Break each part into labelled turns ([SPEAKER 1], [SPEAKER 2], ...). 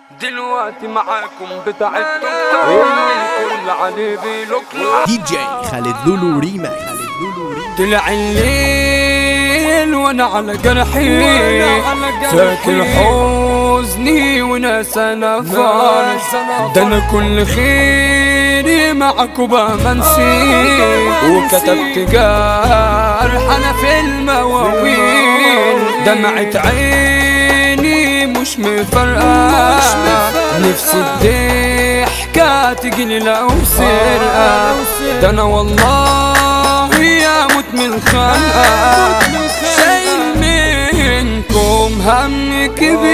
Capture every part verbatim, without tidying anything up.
[SPEAKER 1] دلوقتي معاكم بتاع التوك توك الكل عليه بيلوكلو.
[SPEAKER 2] دي جي خالد لولو ريما خالد لولو ريما.
[SPEAKER 1] طلع الليل وانا على جرحي فاكر حزني وناس انا فار. ده انا كل خيري معاكم بمنسي وكتبت جرح انا في المواويل. دمعت عيني مش مفرقة نفسي الضحكة تجيلي لو سرقة. ده انا والله يا موت من الخنقة شايل منكم هم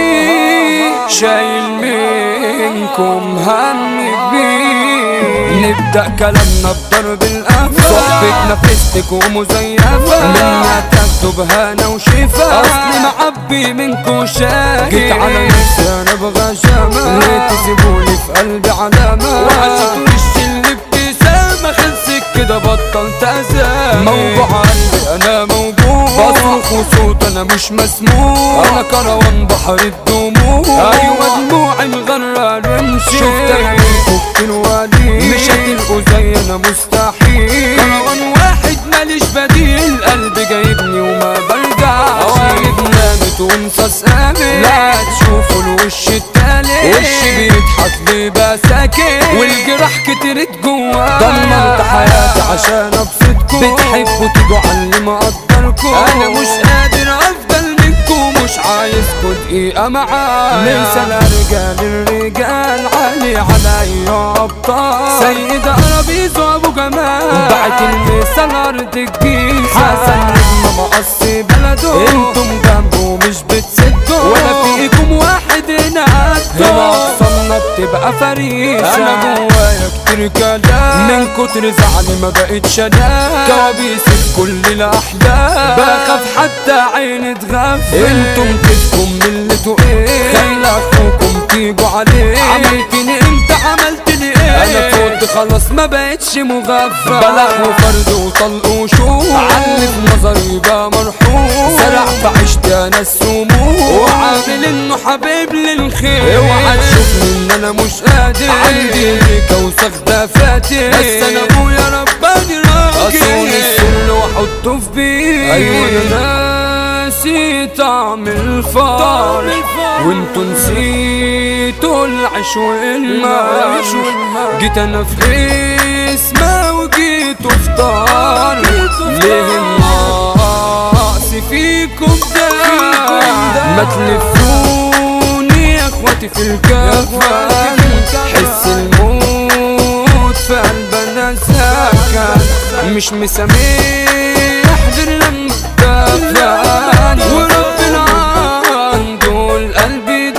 [SPEAKER 1] كبير شايل منكم هم كبير. نبدأ كلامنا بضرب القفا صحبتنا فيستك ومزيفة منا تكتب هنا وشفا أصلي معبي منكو شاهد. جيت على نفسي أنا بغى شامة ليه تسيبولي في قلبي علامة وعشت وشي اللي ابتسامة خلصك كده بطلت أزام. موجوع قلبي أنا موجود بصرخ وصوت أنا مش مسموع أنا كروان بحر الدموع أيوة دموعي مغرر امشي. شفت عينكم كتير وادي مش هتلقوا زي أنا مستحيل كروان واحد ماليش بديل قلبي جايبني وما برجعش. قواعد نامت وانصاص قامت لا تشوفوا الوش التالت وشي بيضحك ليه بساكت والجراح كترت جوا. ضمنت حياتي عشان ابسطكم بتحبوا تيجوا على اللي مقدركم انا مش قادر افضل منكم مش عايزكوا دقيقة معايا. مثل رجال الرجال عالي عليا ابطال سيد عربيز وابو جمال بعت المثال ارض الجيش حسن نجم مقصي بلده انتم جنبه مش بتسدوا ولا فيكم واحد هنا قده هنا اقسامنا بتبقى فريسة. انا جوايا كتير كلام من كتر زعلي ما بقتش انام كوابيس في كل الاحلام بخاف حتى عيني تغفل. انتم كيفكم من اللي ايه خلى اخوكم تيجوا عليه عملتني انت عملتني ايه انا فوت خلاص ما بقتش مغفل بلح وفرد وطلق وشوق علي في نظري بقى مرحوم سرع في عشتي انا السموم وعامل انه حبيب للخير. اوعى تشوفني ان انا مش قادر عندي ليك اوسخ دفاتر بس انا ابويا رباني راجل اصون السر واحطه في بيتي. ايوه انا ناسي طعم الفار وانتو نسيتوا العيش والماء. جيت انا في اسمه وجيتوا افطار ليه النقص فيكم ده ما تلفوني يا اخواتي في الكفن حس الموت في قلبنا سكن مش مسامح غير لما اتدفن وربنا عنده القلب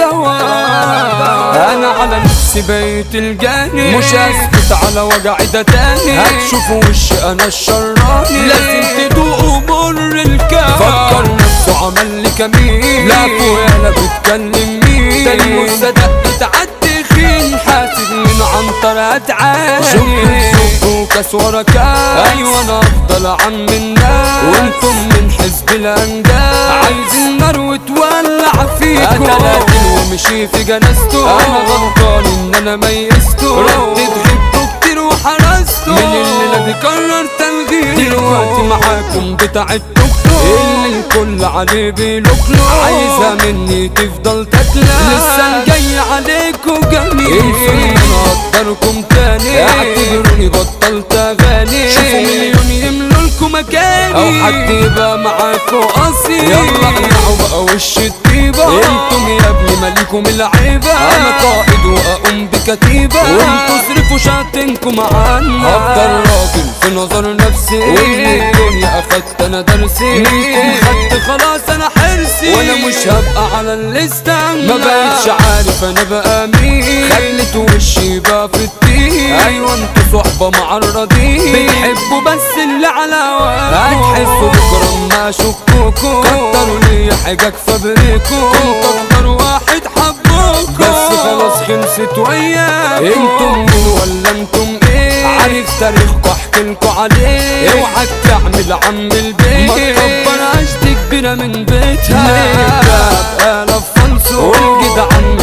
[SPEAKER 1] دواء. انا على نفسي بيت الجاني مش هسكت على وجعي ده تاني هتشوفوا وشي انا الشراني لازم تدوقوا مر الكام. فكر نفسه عمل لي كمين لا فويا لا بتكلم مين ده الموسى دقت عالتخين حاسد من عنطر اتعاني شوف وكاس ورا كاس ايوه انا افضل عم الناس وانتم من حزب الانداز عايزين نار وتولع فيكم قتلاتي ومشي في جنازته انا غلطان ان انا ميزته ردت غبته كتير وحرسته من الليله دي قرر تلغيه. دلوقتي معاكم بتاع التوك توك اللي الكل عليه بيلوكلو عايزه مني تفضل تاكله لسه الجاي عليكم جميل انسوا ان انا اقدركم تاني اعتبروني بطلت اغاني شوفوا مليون يملوا لكم مكاني او حد يبقى معاكوا اصيل يلا اقنعوا بقى وش الطيبه انتم يا ابني مالكم العيبه انا قائد واقوم بكتيبه وانتوا اصرفوا شاتنكم عنا افضل راجل في نظر نفسي ومن الدنيا اخدت انا درسي منكم خدت خلاص انا حرسي وانا مش هبقى على الليسته ما بقتش عارف انا بقى مين خلت وشي بقى في الطين ايوه انتوا صحبه معرضين بتحبوا بس اللي على هواكوا هتحسوا بكره ما اشكوكوا كتروا ليا حاجات فبريكوا كنت اكتر واحد حبوكوا بس خلاص خلصت وياكوا. انتم مين ولا انتم ايه عارف تاريخكوا احكيلكوا عليه اوعى تعمل عم البيت ما تكبرهاش دي كبيره من بيتها نبقى الاف فلسو والجدعان من الدنيا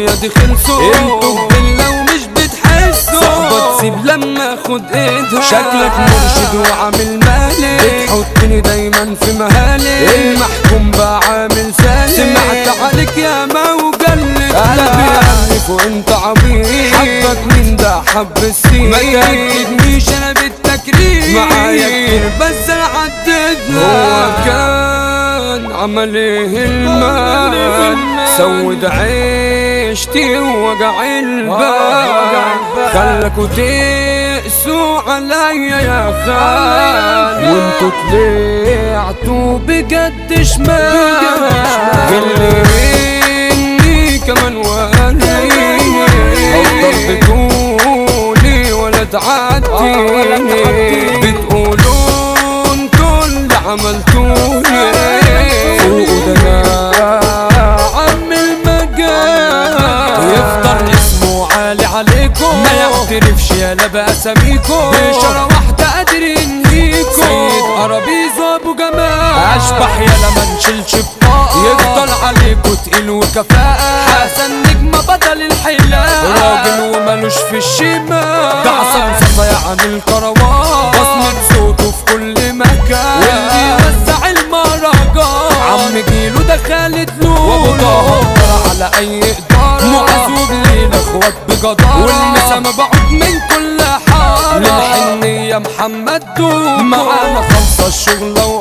[SPEAKER 1] الدنيا دي خلصوا، انتوا بالله ومش بتحسوا، صحبة تسيب لما اخد ايدها، شكلك مرشد وعامل مالي، بتحطني دايما في مهالي، المحكوم بقى عامل سالي، سمعت عليك يا ما وقلت قلبي ألف وانت عبيط، حبك مين ده حب السين، ما تأكدنيش انا بالتكريم، معايا كتير بس انا عددنا، هو كان عمل ايه المال، سود عيشتي ووجع البال، خلكوا تقسوا عليا يا خال، وانتوا طلعتوا بجد شمال، اللي مني كمان وقالي افضل بتقولي ولا تعديني، بتقولوا انتوا اللي عملتوني فوق ده انا عم المجال، يفضل اسمه عالي عليكم، ما يعترفش يالا بأساميكم، بإشارة واحدة قادر ينهيكم، سيد أرابيزو أبو جمال، أشبح يالا ما نشيلش بطاقة، يفضل عليكم تقيل وكفاءة، حسن نجمة بدل الحلاقة، راجل ومالوش في الشمال، ده عصام صاصا يعني الكروان، بصمة صوته في كل مكان، واللي يوزع المهرجان عم جيلو ده خالد لولو، وابو طه على اي اداره، معزوب لينا اخوات بجداره، والمسا مبعوث من كل حاره، للحنية محمد دوب، معانا خلصة الشغلة